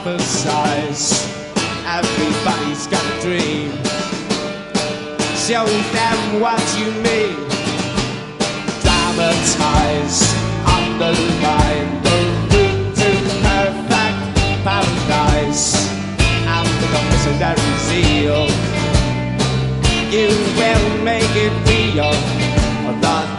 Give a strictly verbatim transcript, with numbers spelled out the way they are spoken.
prophesize. Everybody's got a dream. Show them what you mean. Dramatize, underline the route to perfect paradise. And with a missionary zeal, you will make it real. Or not